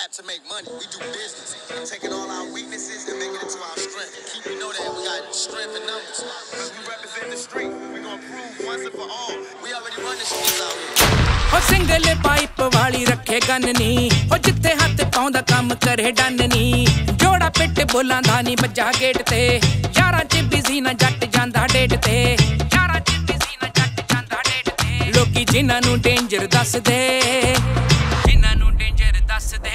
rap to make money. We do business. Taking all our weaknesses and making it to our strength. Keep you know that we got strength in numbers. Because we represent the street. We're going to prove once and for all. We already run the streets out here. हो single pipe वाली रखे gun नी हो जिथे हाथ पाउंदा काम करे done नी जोड़ा पिट बोलां दा नी बजा गेट ते यारां च बिजी ना जट जांदा डेट ते यारां च बिजी ना जट जांदा डेट ते लोकी जिन्हां नू डेंजर दस दे जिन्हां नू डेंजर दस दे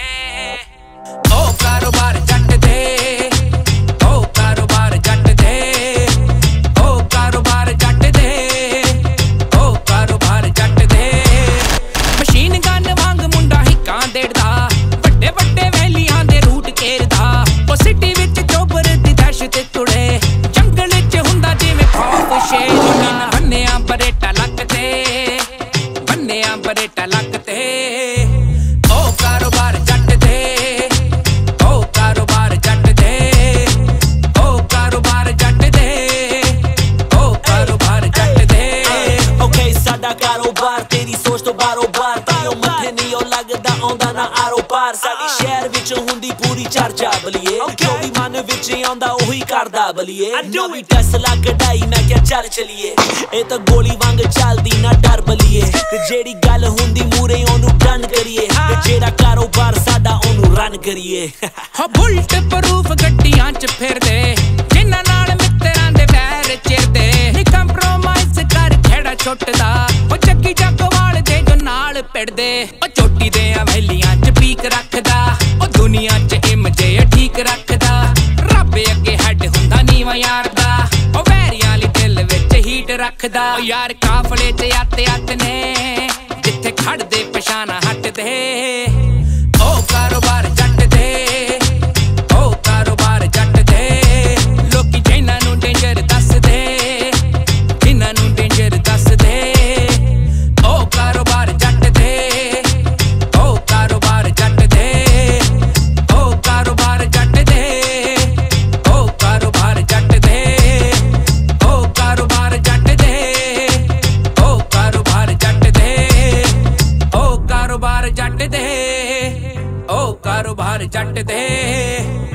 ओ कारोबार जट दे ओ कारोबार जट दे ओ कारोबार जट दे ओ कारोबार जट दे मशीन गन वांग मुंडा हिक्कां देड़दा ਵੱਡੇ ਵੱਡੇ ਵੈਲੀਆਂ ਦੇ ਰੂਟ ਘੇਰਦਾ ਉਹ ਸਿਟੀ ਵਿੱਚ ਚੋਬਰ ਦੀ ਦਹਿਸ਼ਤ ਤੁੜੇ ਜੰਗਲ 'ਚ ਹੁੰਦਾ ਜਿਵੇਂ ਖੌਫ ਸ਼ੇਰ ਬੰਨਿਆ ਬਰੇਟਾ ਲੱਕ ਤੇ ਬੰਨਿਆ ਬਰੇਟਾ ਲੱਕ ਤੇ ਉਹ ਕਾਰੋਬਾਰ ਜੱਟ ਦੇ ਉਹ ਕਾਰੋਬਾਰ ਜੱਟ ਦੇ ਉਹ ਕਾਰੋਬਾਰ ਜੱਟ ਦੇ ਉਹ ਕਾਰੋਬਾਰ ਜੱਟ ਦੇ ਓਕੇ ਸਾਡਾ ਕਾਰੋਬਾਰ ਤੇਰੀ ਸੋਚ ਤੋਂ ਬਾਰੋਬਾਰ ਤਾਈਓ ਮੱਥੇ ਨਹੀਂ ਉਹ ਲੱਗਦਾ ਆਉਂਦਾ ਨਾ ਆਰੋ ਪਾਰ ਸਾਡੀ ਸ਼ਹਿਰ ਵਿੱਚ ਹੁੰਦੀ ਪੂਰੀ ਚਰਚਾ ਬਲੀਏ ਜੋ ਵੀ ਮਨ ਵਿੱਚ ਆਉਂਦਾ ਉਹੀ ਕਰਦਾ ਬਲੀਏ ਨਵੀਂ ਟੈਸਲਾ ਕਢਾਈ ਮੈਂ ਕਿਹਾ ਚੱਲ ਚਲੀਏ ਇਹ ਤਾਂ ਗੋਲੀ ਵਾਂਗ ਚੱਲਦੀ ਨਾ ਡਰ ਬਲੀਏ ਤੇ ਜਿਹੜੀ ਗੱਲ ਹੁੰਦੀ ਮੂਰੇ ਉਹਨੂੰ ਡਨ ਕਰੀਏ ਤੇ ਜਿਹੜਾ ਕਾਰੋਬਾਰ ਸਾਡਾ ਉਹਨੂੰ ਰਨ ਕਰੀਏ ਹੋ ਬੁਲਟ ਪ੍ਰੂਫ ਗੱਡੀਆਂ 'ਚ ਫਿਰਦੇ ਜਿਨ੍ਹਾਂ ਨਾਲ ਮਿੱਤਰਾਂ ਦੇ ਵੈਰ ਚਿਰਦੇ ਨੀ ਕੰਪਰੋਮਾਈਜ਼ ਕਰ ਖੇੜਾ ਛੁੱਟਦਾ ਉਹ ਚੱਕੀ ਚੱਕਵਾਲ ਦੇ ਜੋ ਨਾਲ ਪਿੜਦੇ ਉਹ ਚੋਟੀ ਦੇ ਹਵੇਲੀਆਂ 'ਚ ਪੀਕ ਰੱਖਦਾ ਉਹ ਦੁਨੀਆ 'ਚ ਇਮਜੇ ਠੀਕ ਰੱਖਦਾ ਰੱਬ ਅੱਗੇ ਹੈਡ ਹੁੰਦਾ ਨੀਵਾਂ ਯਾਰ ਦਾ ਉਹ ਵੈਰੀਆਂ ਲਈ ਦਿਲ ਵਿੱਚ ਹੀਟ ਰੱਖਦਾ ਉਹ ਯਾਰ ਕਾਫਲੇ 'ਚ ਅੱਤ ਨੇ ਜਿੱਥੇ ਖੜਦੇ ਪਛਾਣਾ ਹਟਦੇ ਉਹ ਕਾਰੋਬਾਰ ਜੱਟ ਦੇ ਉਹ ਕਾਰੋਬਾਰ ਜੱਟ ਦੇ ਲੋਕੀ ਜਿਨ੍ਹਾਂ ਨੂੰ ਡੇਂਜਰ ਦੱਸਦੇ ਜਿਨ੍ਹਾਂ ਨੂੰ ਡੇਂਜਰ ਦੱਸਦੇ ਉਹ ਕਾਰੋਬਾਰ ਜੱਟ ਦੇ ਉਹ ਕਾਰੋਬਾਰ ਜੱਟ ਦੇ ਉਹ ਕਾਰੋਬਾਰ ਜੱਟ ਦੇ ਉਹ ਕਾਰੋਬਾਰ ਜੱਟ ਦੇ ਉਹ ਕਾਰੋਬਾਰ ਜੱਟ ਦੇ ਉਹ ਕਾਰੋਬਾਰ ਜੱਟ ਦੇ ਉਹ ਕਾਰੋਬਾਰ ਜੱਟ ਦੇ ਉਹ ਕਾਰੋਬਾਰ ਜੱਟ ਦੇ